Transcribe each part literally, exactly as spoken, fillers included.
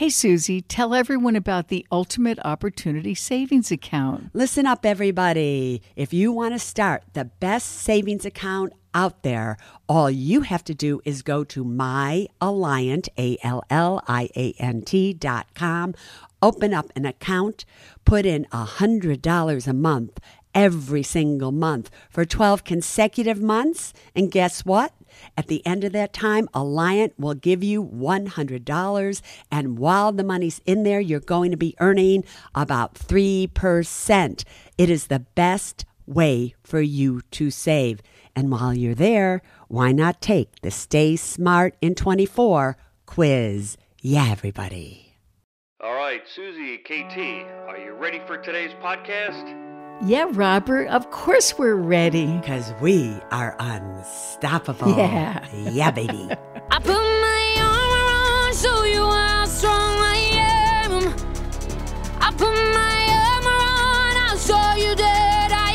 Hey, Susie, tell everyone about the Ultimate Opportunity Savings Account. Listen up, everybody. If you want to start the best savings account out there, all you have to do is go to myalliant, A L L I A N T dot com, open up an account, put in one hundred dollars a month every single month for twelve consecutive months, and guess what? At the end of that time, Alliant will give you one hundred dollars, and while the money's in there, you're going to be earning about three percent. It is the best way for you to save. And while you're there, why not take the Stay Smart in twenty-four quiz? Yeah, everybody. All right, Susie, K T, are you ready for today's podcast? Yeah, Robert, of course we're ready. Because we are unstoppable. Yeah. Yeah, baby. I put my armor on, show you how strong I am. I put my armor on, I'll show you that I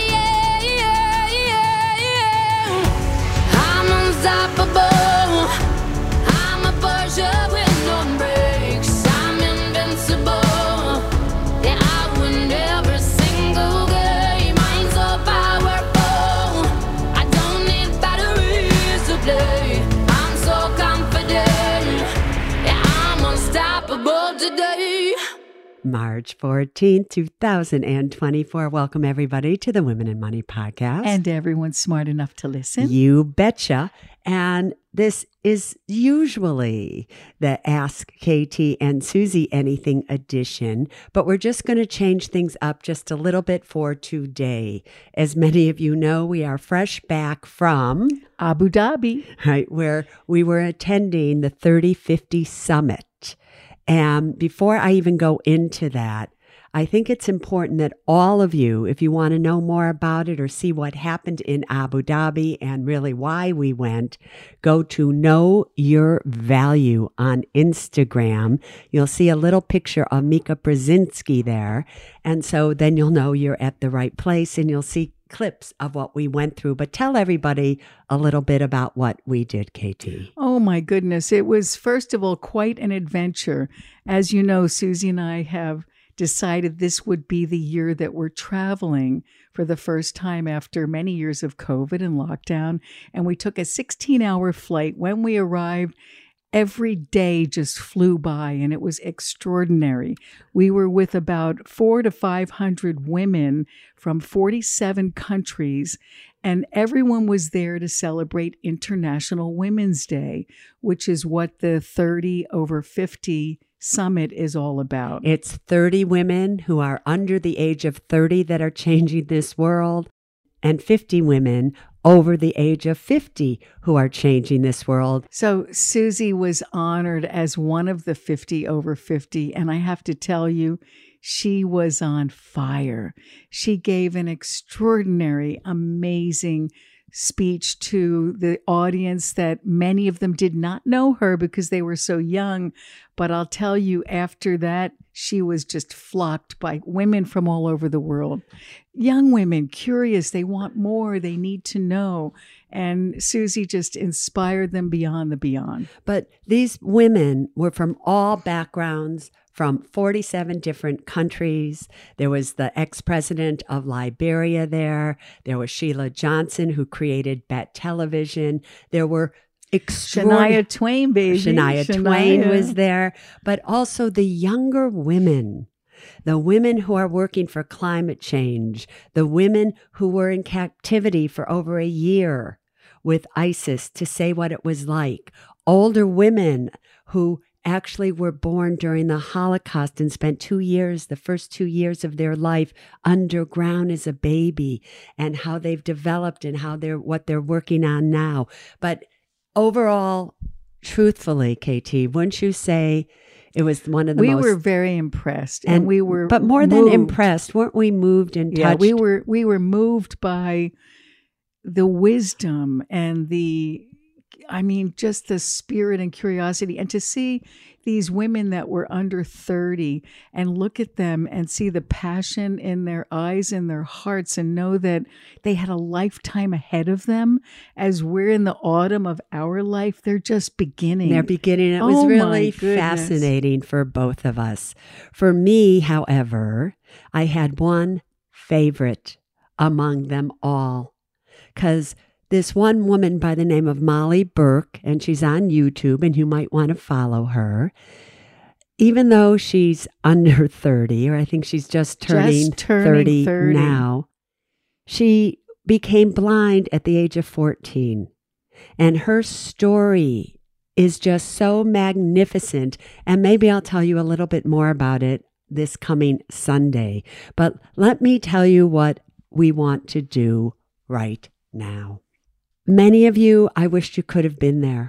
am. I'm unstoppable. I'm a Porsche with no brakes. I'm invincible. Yeah, I win every single game. I'm so powerful. I don't need batteries to play. I'm so confident. Yeah, I'm unstoppable today. March fourteenth, two thousand twenty-four. Welcome, everybody, to the Women in Money podcast. And everyone's smart enough to listen. You betcha. And this is usually the Ask Katie and Susie Anything edition, but we're just going to change things up just a little bit for today. As many of you know, we are fresh back from Abu Dhabi. Right, where we were attending the thirty fifty Summit. And before I even go into that, I think it's important that all of you, if you want to know more about it or see what happened in Abu Dhabi and really why we went, go to Know Your Value on Instagram. You'll see a little picture of Mika Brzezinski there. And so then you'll know you're at the right place and you'll see clips of what we went through. But tell everybody a little bit about what we did, K T. Oh, my goodness. It was, first of all, quite an adventure. As you know, Susie and I have decided this would be the year that we're traveling for the first time after many years of COVID and lockdown. And we took a sixteen-hour flight. When we arrived, every day just flew by, and it was extraordinary. We were with about four to five hundred women from forty-seven countries, and everyone was there to celebrate International Women's Day, which is what the thirty over fifty Summit is all about. It's thirty women who are under the age of thirty that are changing this world, and fifty women over the age of fifty who are changing this world. So Susie was honored as one of the fifty over fifty, and I have to tell you, she was on fire. She gave an extraordinary, amazing speech to the audience that many of them did not know her because they were so young. But I'll tell you, after that, she was just flocked by women from all over the world. Young women, curious, they want more, they need to know. And Susie just inspired them beyond the beyond. But these women were from all backgrounds, from forty-seven different countries. There was the ex-president of Liberia there. There was Sheila Johnson, who created Bet Television. There were extraordinary... Shania Twain, baby. Shania, Shania Twain was there. But also the younger women, the women who are working for climate change, the women who were in captivity for over a year with ISIS to say what it was like, older women who actually were born during the Holocaust and spent two years, the first two years of their life underground as a baby, and how they've developed and how they're what they're working on now. But overall, truthfully, K T, wouldn't you say it was one of the we most... We were very impressed, and, and we were But more moved. than impressed, weren't we moved and touched? Yeah, we were, we were moved by the wisdom and the... I mean, just the spirit and curiosity, and to see these women that were under thirty and look at them and see the passion in their eyes and their hearts and know that they had a lifetime ahead of them as we're in the autumn of our life. They're just beginning. They're beginning. It Oh, was my really goodness. fascinating for both of us. For me, however, I had one favorite among them all, because this one woman by the name of Molly Burke, and she's on YouTube, and you might want to follow her. Even though she's under thirty, or I think she's just turning, Just turning thirty, thirty. now, she became blind at the age of fourteen. And her story is just so magnificent. And maybe I'll tell you a little bit more about it this coming Sunday. But let me tell you what we want to do right now. Many of you, I wish you could have been there.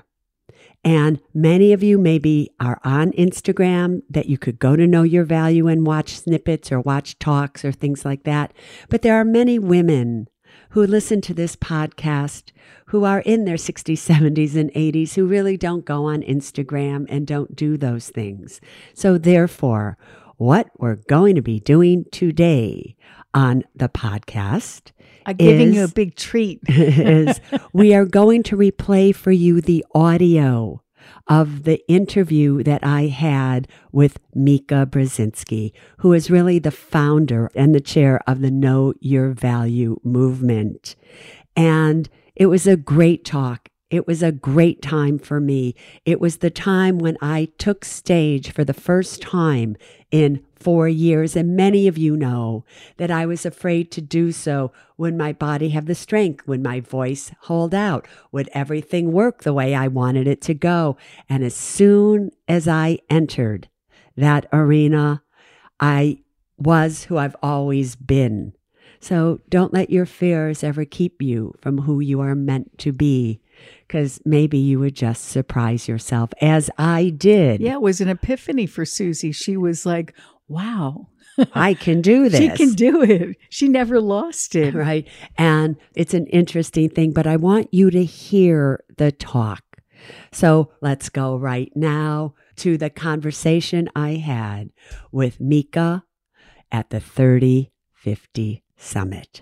And many of you maybe are on Instagram that you could go to Know Your Value and watch snippets or watch talks or things like that. But there are many women who listen to this podcast who are in their sixties, seventies, and eighties who really don't go on Instagram and don't do those things. So therefore, what we're going to be doing today on the podcast I'm giving is, you a big treat. is we are going to replay for you the audio of the interview that I had with Mika Brzezinski, who is really the founder and the chair of the Know Your Value movement. And it was a great talk. It was a great time for me. It was the time when I took stage for the first time in four years. And many of you know that I was afraid to do so. Would my body have the strength? Would my voice hold out? Would everything work the way I wanted it to go? And as soon as I entered that arena, I was who I've always been. So don't let your fears ever keep you from who you are meant to be, because maybe you would just surprise yourself, as I did. Yeah, it was an epiphany for Susie. She was like, wow, I can do this. she can do it. She never lost it. Right. And it's an interesting thing, but I want you to hear the talk. So let's go right now to the conversation I had with Mika at the thirty fifty Summit.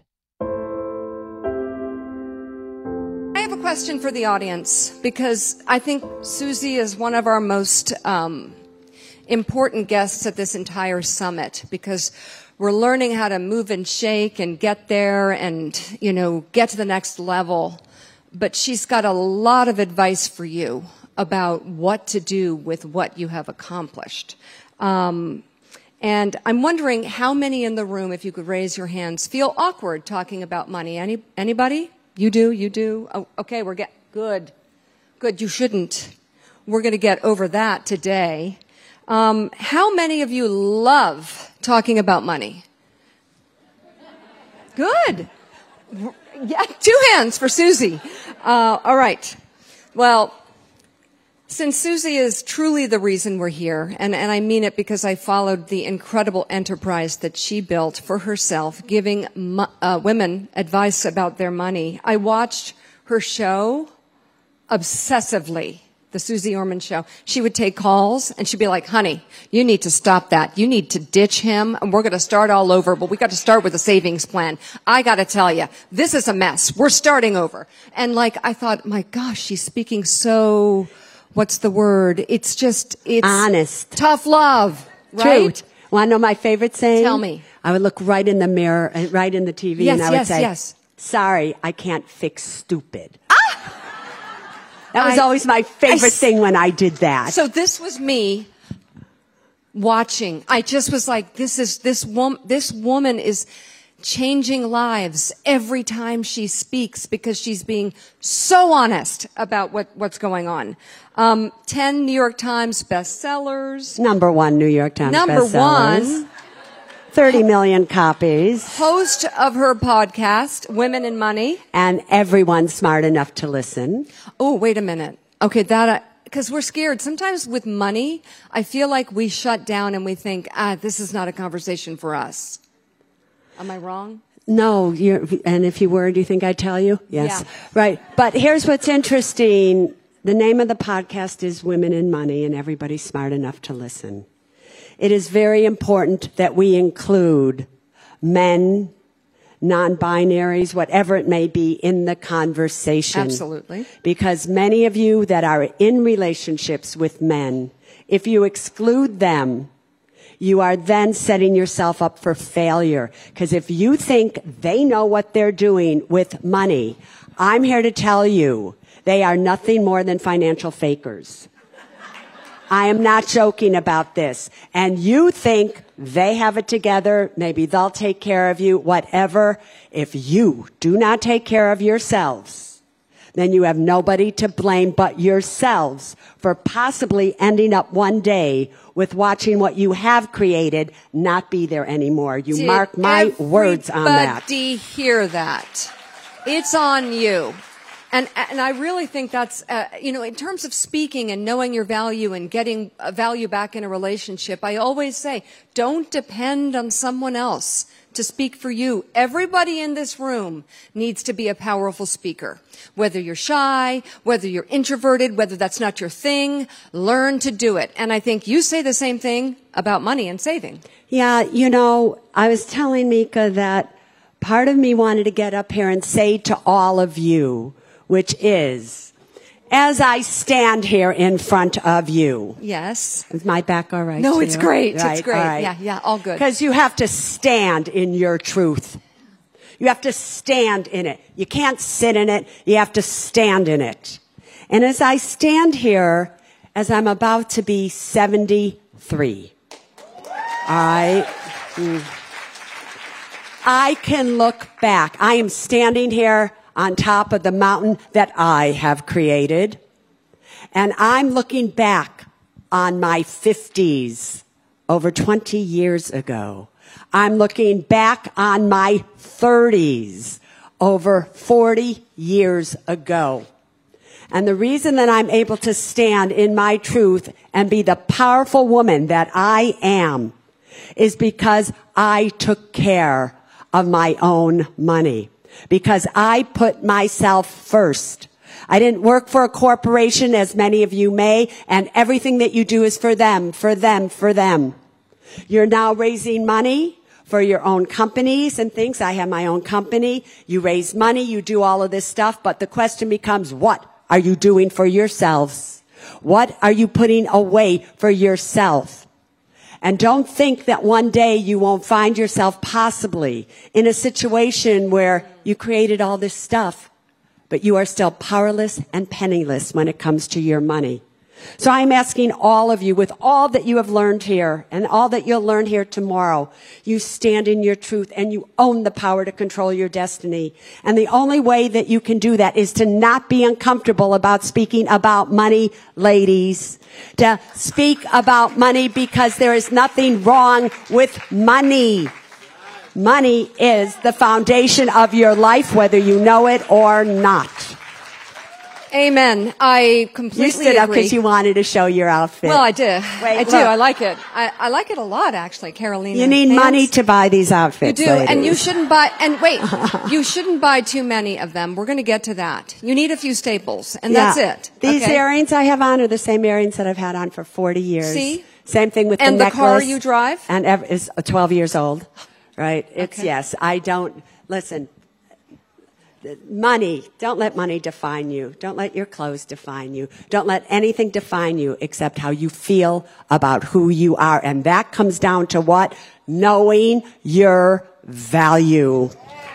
I have a question for the audience, because I think Susie is one of our most um, important guests at this entire summit, because we're learning how to move and shake and get there and, you know, get to the next level. But she's got a lot of advice for you about what to do with what you have accomplished. Um, and I'm wondering how many in the room, if you could raise your hands, feel awkward talking about money. Any anybody? You do, you do. Oh, okay, we're get good. Good, you shouldn't. We're going to get over that today. Um, how many of you love talking about money? Good. Yeah, two hands for Susie. Uh, all right. Well, since Susie is truly the reason we're here, and, and I mean it because I followed the incredible enterprise that she built for herself, giving mo- uh, women advice about their money. I watched her show obsessively, the Susie Orman Show. She would take calls and she'd be like, honey, you need to stop that. You need to ditch him and we're going to start all over, but we got to start with a savings plan. I got to tell you, this is a mess. We're starting over. And like, I thought, my gosh, she's speaking so, what's the word? It's just, it's honest. Tough love, right? Truth. Want to know my favorite saying? Tell me. I would look right in the mirror, and right in the T V, Yes, and I would yes, say, yes. sorry, I can't fix stupid. Ah! That was I- always my favorite I s- thing when I did that. So this was me watching. I just was like, this is, this woman, this woman is changing lives every time she speaks, because she's being so honest about what, what's going on. Um, ten New York Times bestsellers. Number one New York Times Number bestsellers. one. thirty million copies. Host of her podcast, Women in Money. And everyone smart enough to listen. Oh, wait a minute. Okay, that, because we're scared. Sometimes with money, I feel like we shut down and we think, ah, this is not a conversation for us. Am I wrong? No, you're, and if you were, do you think I'd tell you? Yes. Yeah. Right. But here's what's interesting, The name of the podcast is Women in Money, and everybody's smart enough to listen. It is very important that we include men, non-binaries, whatever it may be, in the conversation. Absolutely. Because many of you that are in relationships with men, if you exclude them, you are then setting yourself up for failure. Because if you think they know what they're doing with money, I'm here to tell you, they are nothing more than financial fakers. I am not joking about this. And you think they have it together, maybe they'll take care of you, whatever. If you do not take care of yourselves, then you have nobody to blame but yourselves for possibly ending up one day with watching what you have created not be there anymore. You Did mark my words on that. Everybody hear that? It's on you. And, and I really think that's, uh, you know, in terms of speaking and knowing your value and getting a value back in a relationship, I always say, don't depend on someone else to speak for you. Everybody in this room needs to be a powerful speaker. Whether you're shy, whether you're introverted, whether that's not your thing, learn to do it. And I think you say the same thing about money and saving. Yeah, you know, I was telling Mika that part of me wanted to get up here and say to all of you, which is, as I stand here in front of you. Yes. Is my back all right? No, to it's you? great. Right, it's great. right. Yeah, yeah, all good. Because you have to stand in your truth. You have to stand in it. You can't sit in it. You have to stand in it. And as I stand here, as I'm about to be seventy-three, I, I can look back. I am standing here on top of the mountain that I have created. And I'm looking back on my fifties over twenty years ago. I'm looking back on my thirties over forty years ago. And the reason that I'm able to stand in my truth and be the powerful woman that I am is because I took care of my own money. Because I put myself first. I didn't work for a corporation, as many of you may, and everything that you do is for them, for them, for them. You're now raising money for your own companies and things. I have my own company. You raise money, you do all of this stuff, but the question becomes, what are you doing for yourselves? What are you putting away for yourself? And don't think that one day you won't find yourself possibly in a situation where you created all this stuff, but you are still powerless and penniless when it comes to your money. So I'm asking all of you, with all that you have learned here and all that you'll learn here tomorrow, you stand in your truth and you own the power to control your destiny. And the only way that you can do that is to not be uncomfortable about speaking about money, ladies. To speak about money, because there is nothing wrong with money. Money is the foundation of your life, whether you know it or not. Amen. I completely You stood up agree. because you wanted to show your outfit. Well, I did. Wait, I do. look. I like it. I, I like it a lot, actually, Carolina. You need Pants. money to buy these outfits. You do, ladies. and you shouldn't buy. And wait, you shouldn't buy too many of them. We're going to get to that. You need a few staples, and Yeah. that's it. These okay? earrings I have on are the same earrings that I've had on for forty years. See? Same thing with And the the necklace. car you drive? And ev- is twelve years old. Right? It's, Okay. yes, I don't, listen, money, don't let money define you. Don't let your clothes define you. Don't let anything define you except how you feel about who you are. And that comes down to what? Knowing your value.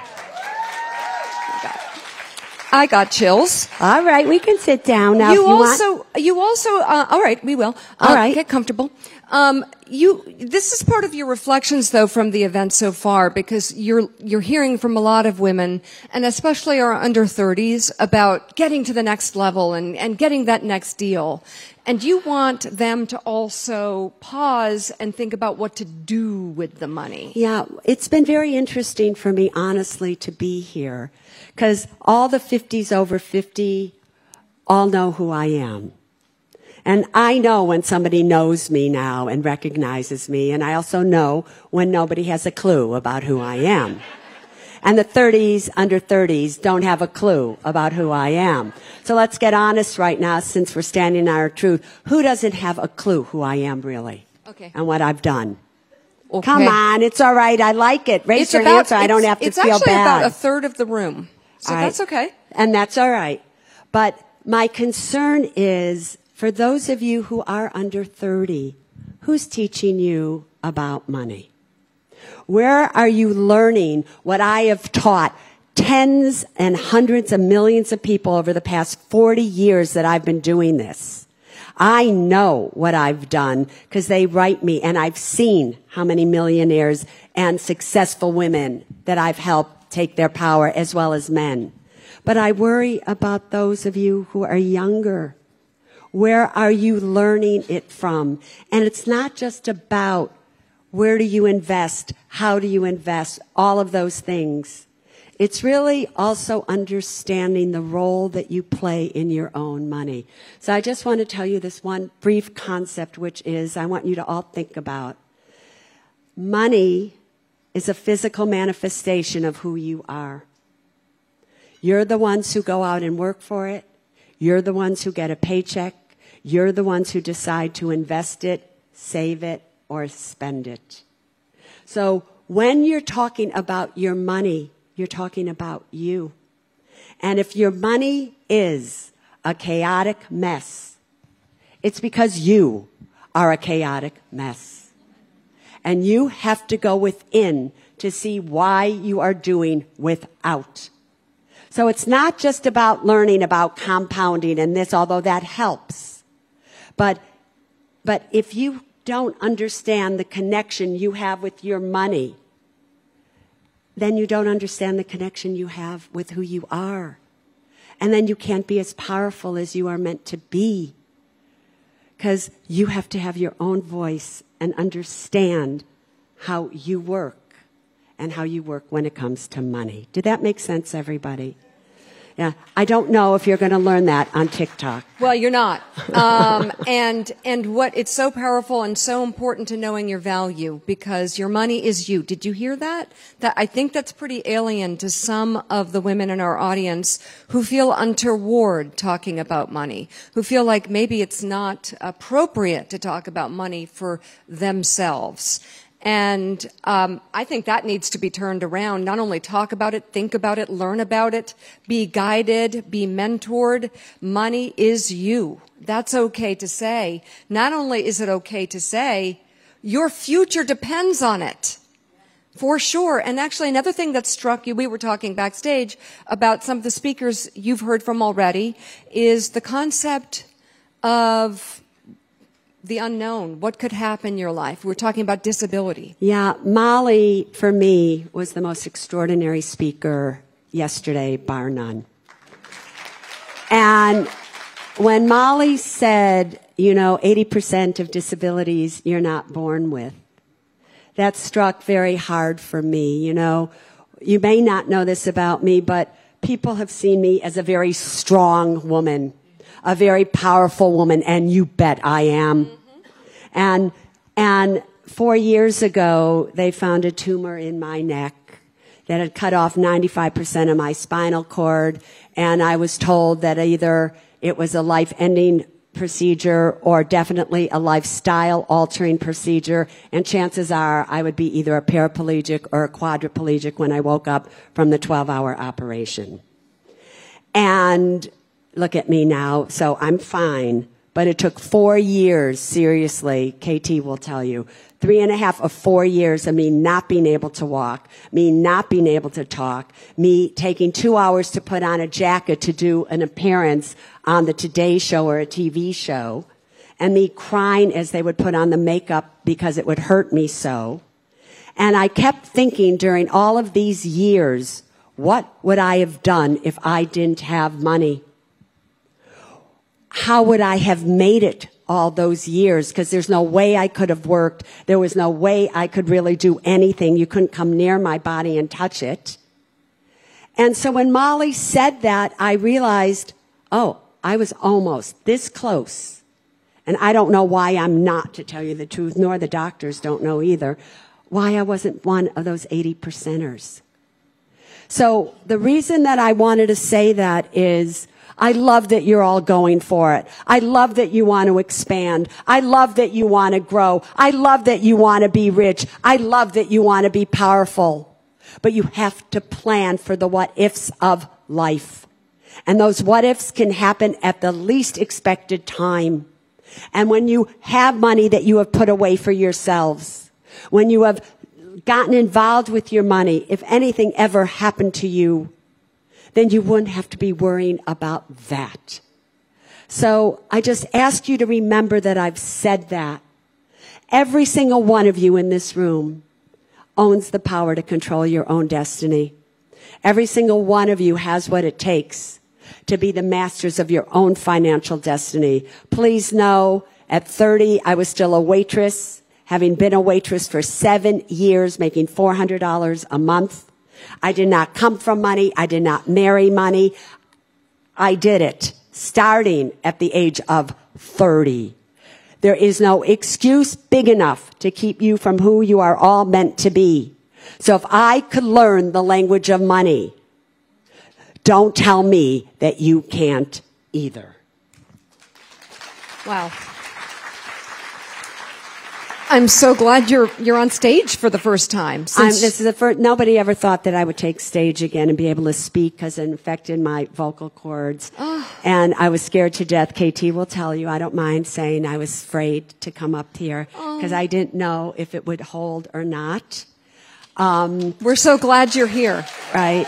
I got chills. All right, we can sit down now. you if you also, want. you also, uh, all right, we will. Uh, All right. Get comfortable. Um, you, this is part of your reflections though from the event so far, because you're, you're hearing from a lot of women, and especially our under thirties, about getting to the next level and, and getting that next deal. And you want them to also pause and think about what to do with the money. Yeah, it's been very interesting for me, honestly, to be here. Because all the fifties over fifty all know who I am. And I know when somebody knows me now and recognizes me, and I also know when nobody has a clue about who I am. And the thirties, under thirties, don't have a clue about who I am. So let's get honest right now, since we're standing on our truth. Who doesn't have a clue who I am really? Okay. And what I've done? Okay. Come on, it's all right. I like it. Raise It's your about, hand so I don't it's- have to it's feel bad. actually about a third of the room. So All right. that's okay. And that's all right. But my concern is, for those of you who are under thirty, who's teaching you about money? Where are you learning what I have taught tens and hundreds of millions of people over the past forty years that I've been doing this? I know what I've done because they write me, and I've seen how many millionaires and successful women that I've helped take their power, as well as men. But I worry about those of you who are younger. Where are you learning it from? And it's not just about where do you invest, how do you invest, all of those things. It's really also understanding the role that you play in your own money. So I just want to tell you this one brief concept, which is I want you to all think about. Money is a physical manifestation of who you are. You're the ones who go out and work for it. You're the ones who get a paycheck. You're the ones who decide to invest it, save it, or spend it. So when you're talking about your money, you're talking about you. And if your money is a chaotic mess, it's because you are a chaotic mess. And you have to go within to see why you are doing without. So it's not just about learning about compounding and this, although that helps. But, but if you don't understand the connection you have with your money, then you don't understand the connection you have with who you are. And then you can't be as powerful as you are meant to be. Because you have to have your own voice and understand how you work and how you work when it comes to money. Did that make sense, everybody? Yeah, I don't know if you're going to learn that on TikTok. Well, you're not. Um, and and what it's so powerful and so important to knowing your value, because your money is you. Did you hear that? That I think that's pretty alien to some of the women in our audience who feel untoward talking about money, who feel like maybe it's not appropriate to talk about money for themselves. And um, I think that needs to be turned around. Not only talk about it, think about it, learn about it, be guided, be mentored. Money is you. That's okay to say. Not only is it okay to say, your future depends on it. For sure. And actually, another thing that struck you, we were talking backstage about some of the speakers you've heard from already, is the concept of the unknown. What could happen in your life? We're talking about disability. Yeah, Molly, for me, was the most extraordinary speaker yesterday, bar none. And when Molly said, you know, eighty percent of disabilities you're not born with, that struck very hard for me. You know, you may not know this about me, but people have seen me as a very strong woman, a very powerful woman, and you bet I am. Mm-hmm. And, and four years ago, they found a tumor in my neck that had cut off ninety-five percent of my spinal cord, and I was told that either it was a life-ending procedure or definitely a lifestyle-altering procedure, and chances are I would be either a paraplegic or a quadriplegic when I woke up from the twelve-hour operation. And look at me now, so I'm fine. But it took four years, seriously, K T will tell you, three and a half of four years of me not being able to walk, me not being able to talk, me taking two hours to put on a jacket to do an appearance on the Today Show or a T V show, and me crying as they would put on the makeup because it would hurt me so. And I kept thinking during all of these years, what would I have done if I didn't have money? How would I have made it all those years? Because there's no way I could have worked. There was no way I could really do anything. You couldn't come near my body and touch it. And so when Molly said that, I realized, oh, I was almost this close. And I don't know why I'm not, to tell you the truth, nor the doctors don't know either, why I wasn't one of those eighty percenters. So the reason that I wanted to say that is I love that you're all going for it. I love that you want to expand. I love that you want to grow. I love that you want to be rich. I love that you want to be powerful. But you have to plan for the what ifs of life. And those what ifs can happen at the least expected time. And when you have money that you have put away for yourselves, when you have gotten involved with your money, if anything ever happened to you, then you wouldn't have to be worrying about that. So I just ask you to remember that I've said that. Every single one of you in this room owns the power to control your own destiny. Every single one of you has what it takes to be the masters of your own financial destiny. Please know, at thirty, I was still a waitress, having been a waitress for seven years, making four hundred dollars a month. I did not come from money. I did not marry money. I did it starting at the age of thirty. There is no excuse big enough to keep you from who you are all meant to be. So if I could learn the language of money, don't tell me that you can't either. Wow. I'm so glad you're you're on stage for the first time. I'm, this is the first. Nobody ever thought that I would take stage again and be able to speak because it infected my vocal cords, oh. and I was scared to death. K T will tell you. I don't mind saying I was afraid to come up here because oh. I didn't know if it would hold or not. Um, We're so glad you're here. Right.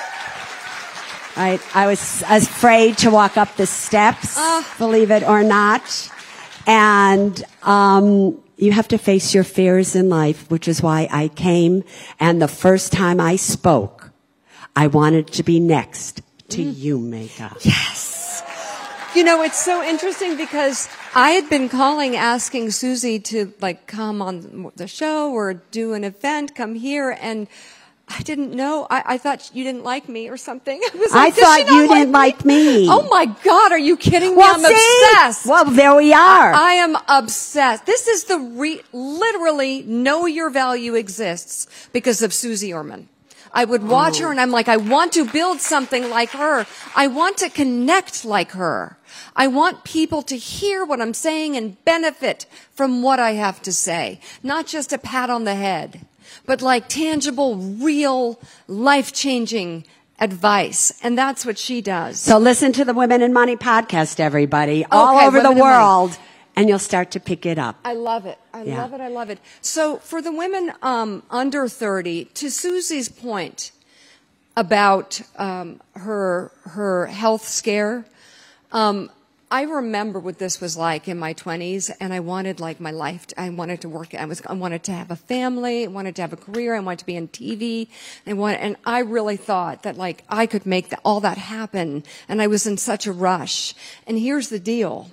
Right. I was afraid to walk up the steps, oh. believe it or not, and. Um, You have to face your fears in life, which is why I came. And the first time I spoke, I wanted to be next to mm. you, Mega. Yes. You know, it's so interesting because I had been calling, asking Susie to, like, come on the show or do an event, come here, and I didn't know. I, I thought you didn't like me or something. I, was like, I thought you like didn't me? like me. Oh, my God. Are you kidding me? Well, I'm see? obsessed. Well, there we are. I am obsessed. This is the re- literally know your value exists because of Susie Orman. I would watch oh. her and I'm like, I want to build something like her. I want to connect like her. I want people to hear what I'm saying and benefit from what I have to say. Not just a pat on the head, but like tangible, real, life-changing advice. And that's what she does. So listen to the Women in Money podcast, everybody, all okay, over Women the world, and you'll start to pick it up. I love it. I yeah. love it. I love it. So for the women um, under thirty, to Susie's point about um, her her health scare, um, I remember what this was like in my twenties, and I wanted like my life. To, I wanted to work. I was. I wanted to have a family. I wanted to have a career. I wanted to be on T V. I wanted, and I really thought that like I could make the, all that happen. And I was in such a rush. And here's the deal.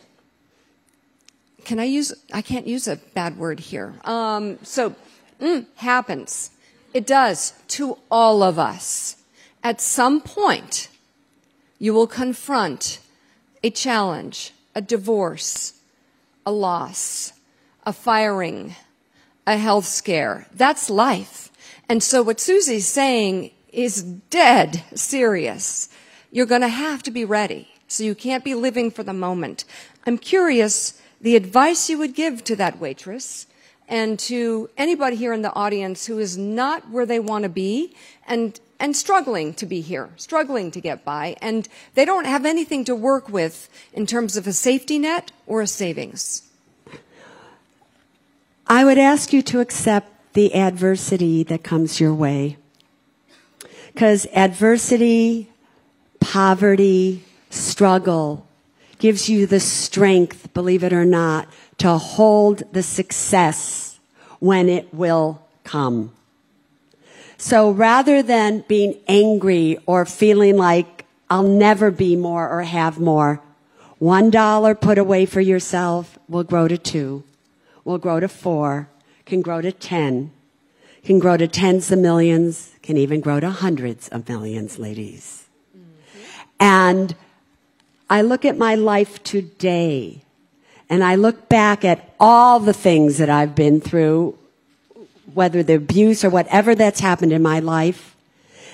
Can I use? I can't use a bad word here. Um, so, mm, happens. It does to all of us. At some point, you will confront a challenge, a divorce, a loss, a firing, a health scare. That's life. And so what Susie's saying is dead serious. You're going to have to be ready. So you can't be living for the moment. I'm curious the advice you would give to that waitress and to anybody here in the audience who is not where they want to be and and struggling to be here, struggling to get by, and they don't have anything to work with in terms of a safety net or a savings. I would ask you to accept the adversity that comes your way. Because adversity, poverty, struggle gives you the strength, believe it or not, to hold the success when it will come. So rather than being angry or feeling like I'll never be more or have more, one dollar put away for yourself will grow to two, will grow to four, can grow to ten, can grow to tens of millions, can even grow to hundreds of millions, ladies. Mm-hmm. And I look at my life today, and I look back at all the things that I've been through, whether the abuse or whatever that's happened in my life,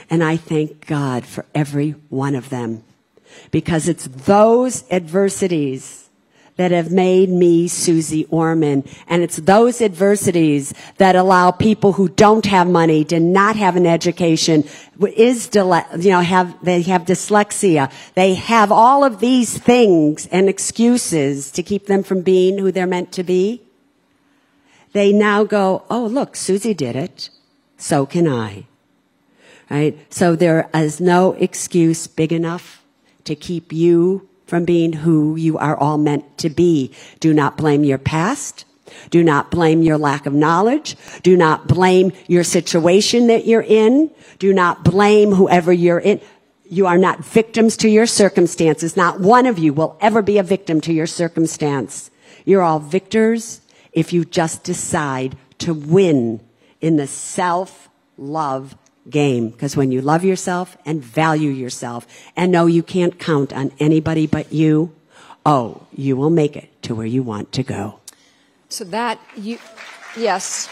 And I thank God for every one of them, because it's those adversities that have made me Susie Orman. And it's those adversities that allow people who don't have money, do not have an education, is, you know, have, they have dyslexia. They have all of these things and excuses to keep them from being who they're meant to be. They now go, oh, look, Susie did it. So can I. Right? So there is no excuse big enough to keep you from being who you are all meant to be. Do not blame your past. Do not blame your lack of knowledge. Do not blame your situation that you're in. Do not blame whoever you're in. You are not victims to your circumstances. Not one of you will ever be a victim to your circumstance. You're all victors if you just decide to win in the self-love game. Because when you love yourself and value yourself and know you can't count on anybody but you, oh, you will make it to where you want to go. So that, you, yes.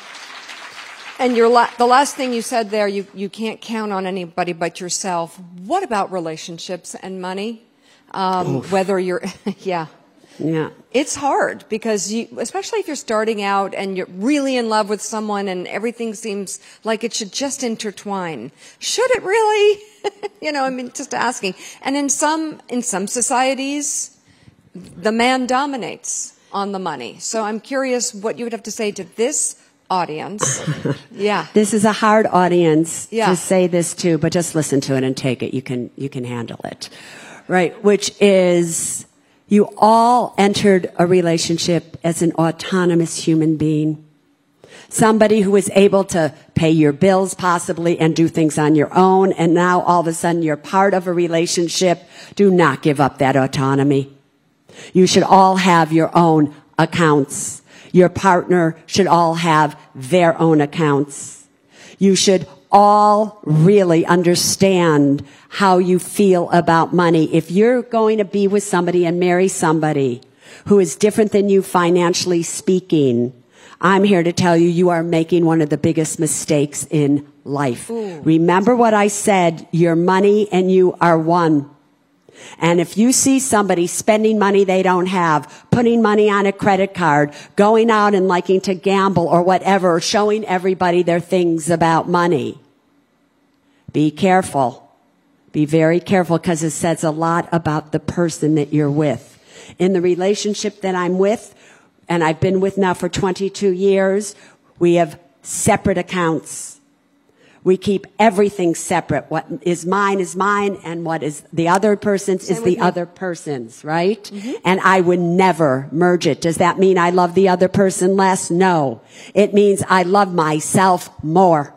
And your la- the last thing you said there, you, you can't count on anybody but yourself. What about relationships and money? Um, whether you're, yeah. Yeah. It's hard because you, especially if you're starting out and you're really in love with someone and everything seems like it should just intertwine. Should it really? You know, I mean, just asking. And in some, in some societies, the man dominates on the money. So I'm curious what you would have to say to this audience. Yeah. This is a hard audience yeah. to say this to, but just listen to it and take it. You can, you can handle it. Right. Which is, you all entered a relationship as an autonomous human being. Somebody who was able to pay your bills possibly and do things on your own. And now all of a sudden you're part of a relationship. Do not give up that autonomy. You should all have your own accounts. Your partner should all have their own accounts. You should all really understand how you feel about money. If you're going to be with somebody and marry somebody who is different than you financially speaking, I'm here to tell you, you are making one of the biggest mistakes in life. Ooh. Remember what I said, your money and you are one. And if you see somebody spending money they don't have, putting money on a credit card, going out and liking to gamble or whatever, showing everybody their things about money, be careful. Be very careful, because it says a lot about the person that you're with. In the relationship that I'm with, and I've been with now for twenty-two years, we have separate accounts. We keep everything separate. What is mine is mine, and what is the other person's Same is the me. other person's, right? Mm-hmm. And I would never merge it. Does that mean I love the other person less? No. It means I love myself more.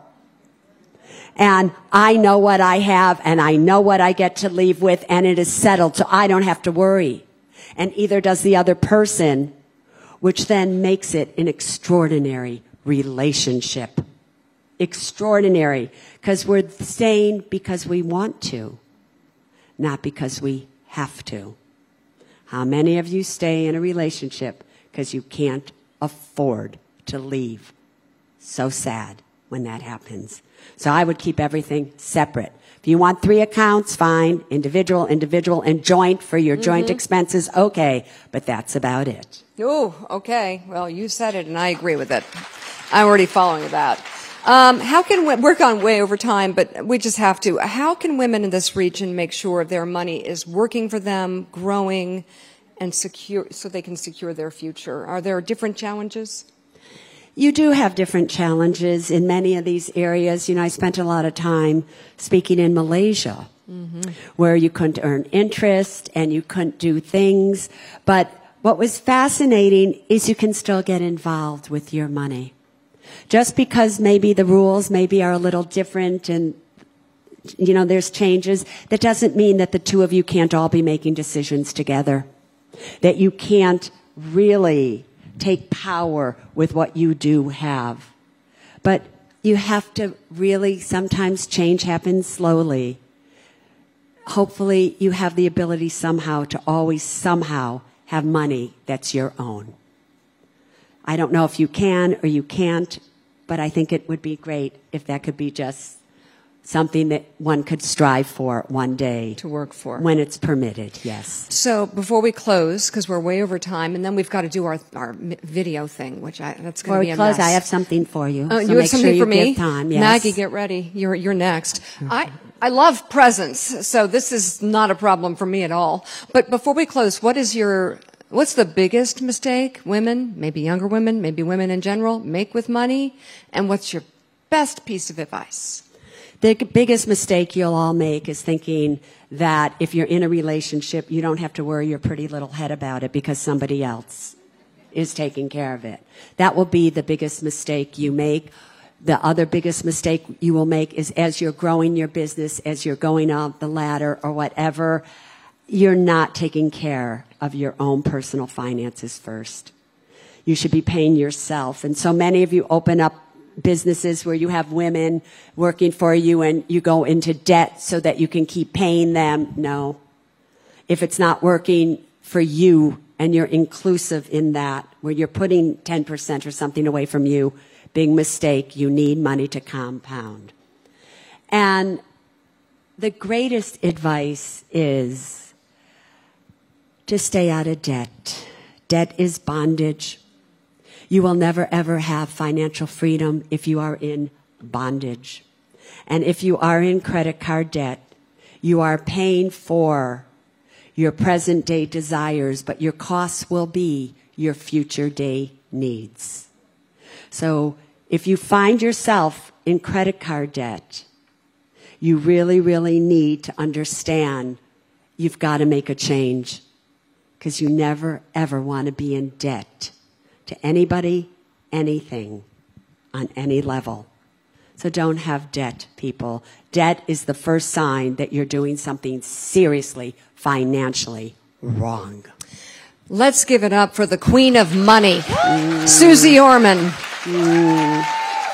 And I know what I have, and I know what I get to leave with, and it is settled, so I don't have to worry. And either does the other person, which then makes it an extraordinary relationship. Extraordinary, because we're staying because we want to, not because we have to. How many of you stay in a relationship because you can't afford to leave? So sad when that happens. So I would keep everything separate. If you want three accounts, fine. Individual, individual, and joint for your mm-hmm. joint expenses, okay. But that's about it. Oh, okay. Well, you said it, and I agree with it. I'm already following that. Um, how can we, we're gone way over time, but we just have to. How can women in this region make sure their money is working for them, growing, and secure, so they can secure their future? Are there different challenges? You do have different challenges in many of these areas. You know, I spent a lot of time speaking in Malaysia, mm-hmm. where you couldn't earn interest and you couldn't do things. But what was fascinating is you can still get involved with your money. Just because maybe the rules maybe are a little different and, you know, there's changes, that doesn't mean that the two of you can't all be making decisions together. That you can't really take power with what you do have. But you have to really, sometimes change happens slowly. Hopefully you have the ability somehow to always somehow have money that's your own. I don't know if you can or you can't, but I think it would be great if that could be just something that one could strive for one day. To work for. When it's permitted, yes. So before we close, because we're way over time, and then we've got to do our our video thing, which I, that's going to be a close, mess. I have something for you. Oh, so you have make something sure for you me? give time, yes. Maggie, get ready. You're you're next. I I love presents, so this is not a problem for me at all. But before we close, what is your what's the biggest mistake women, maybe younger women, maybe women in general, make with money? And what's your best piece of advice? The biggest mistake you'll all make is thinking that if you're in a relationship, you don't have to worry your pretty little head about it because somebody else is taking care of it. That will be the biggest mistake you make. The other biggest mistake you will make is as you're growing your business, as you're going up the ladder or whatever, you're not taking care of your own personal finances first. You should be paying yourself. And so many of you open up businesses where you have women working for you and you go into debt so that you can keep paying them. No. If it's not working for you and you're inclusive in that, where you're putting ten percent or something away from you, big mistake. You need money to compound. And the greatest advice is to stay out of debt. Debt is bondage. You will never, ever have financial freedom if you are in bondage. And if you are in credit card debt, you are paying for your present day desires, but your costs will be your future day needs. So if you find yourself in credit card debt, you really, really need to understand you've got to make a change, because you never, ever want to be in debt to anybody, anything, on any level. So don't have debt, people. Debt is the first sign that you're doing something seriously, financially wrong. Let's give it up for the queen of money, mm. Suze Orman. Mm.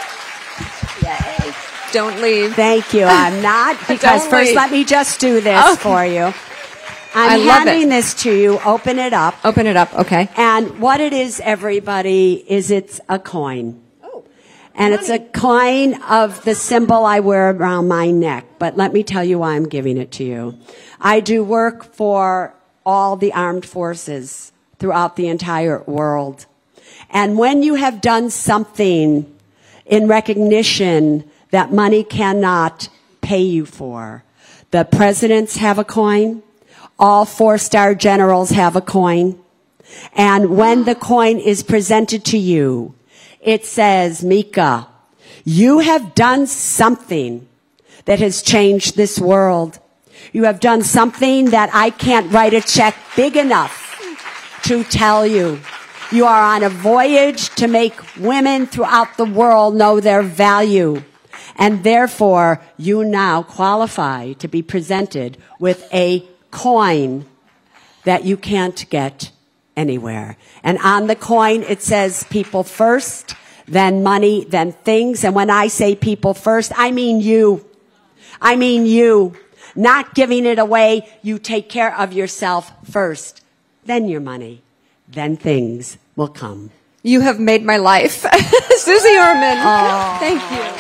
Yay. Don't leave. Thank you. I'm not, because first leave. Let me just do this oh. for you. I'm I love handing it. this to you. Open it up. Open it up, okay. And what it is, everybody, is it's a coin. Oh, and money. It's a coin of the symbol I wear around my neck. But let me tell you why I'm giving it to you. I do work for all the armed forces throughout the entire world. And when you have done something in recognition that money cannot pay you for, the presidents have a coin. All four-star generals have a coin. And when the coin is presented to you, it says, Mika, you have done something that has changed this world. You have done something that I can't write a check big enough to tell you. You are on a voyage to make women throughout the world know their value. And therefore, you now qualify to be presented with a coin that you can't get anywhere. And on the coin, it says people first, then money, then things. And when I say people first, I mean you. I mean you. Not giving it away. You take care of yourself first. Then your money. Then things will come. You have made my life. Suze Orman. Oh. Thank you.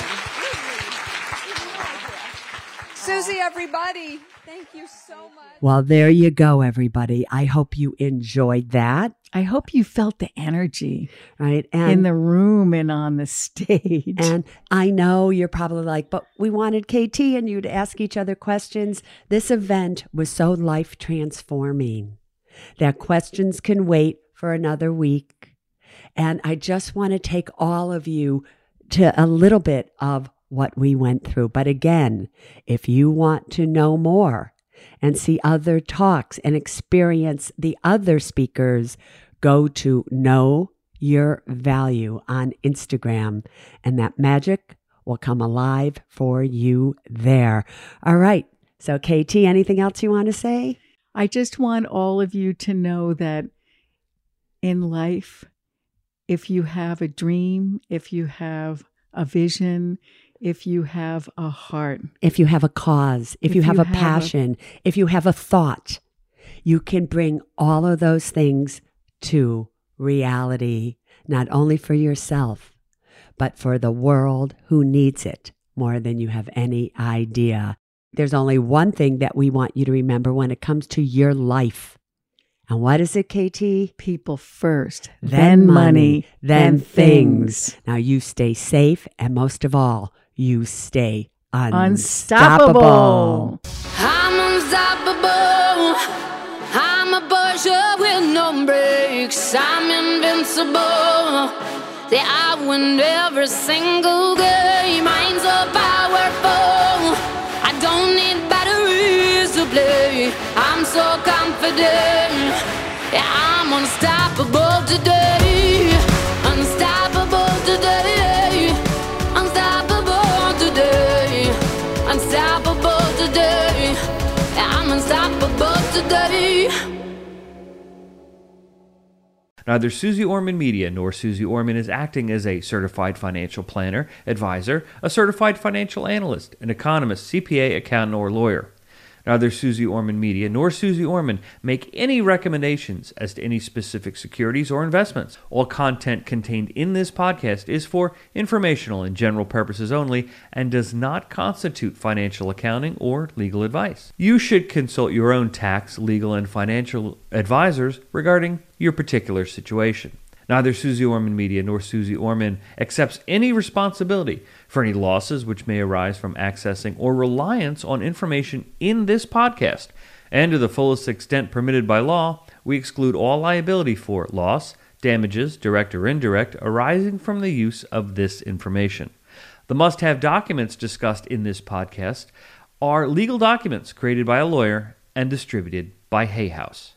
Suze, everybody. Thank you so much. Well, there you go, everybody. I hope you enjoyed that. I hope you felt the energy right and, in the room and on the stage. And I know you're probably like, but we wanted K T and you to ask each other questions. This event was so life transforming that questions can wait for another week. And I just want to take all of you to a little bit of what we went through. But again, if you want to know more and see other talks and experience the other speakers, go to Know Your Value on Instagram, and that magic will come alive for you there. All right. So, K T, anything else you want to say? I just want all of you to know that in life, if you have a dream, if you have a vision, if you have a heart, if you have a cause, if, if you have you a have passion, a, if you have a thought, you can bring all of those things to reality, not only for yourself, but for the world who needs it more than you have any idea. There's only one thing that we want you to remember when it comes to your life. And what is it, K T? People first, Then money, then things. things. Now you stay safe, and most of all, you stay Unstoppable. unstoppable. I'm unstoppable. I'm a Porsche with no brakes. I'm invincible. See, I win every single game. I'm so powerful. I don't need batteries to play. I'm so confident. Yeah, I'm unstoppable today. Unstoppable today. Unstoppable today. Unstoppable today. Yeah, I'm unstoppable today. Neither Susie Orman Media nor Susie Orman is acting as a certified financial planner, advisor, a certified financial analyst, an economist, C P A, accountant, or lawyer. Neither Susie Orman Media nor Susie Orman make any recommendations as to any specific securities or investments. All content contained in this podcast is for informational and general purposes only and does not constitute financial accounting or legal advice. You should consult your own tax, legal, and financial advisors regarding your particular situation. Neither Susie Orman Media nor Susie Orman accepts any responsibility for any losses which may arise from accessing or reliance on information in this podcast. And to the fullest extent permitted by law, we exclude all liability for loss, damages, direct or indirect, arising from the use of this information. The must-have documents discussed in this podcast are legal documents created by a lawyer and distributed by Hay House.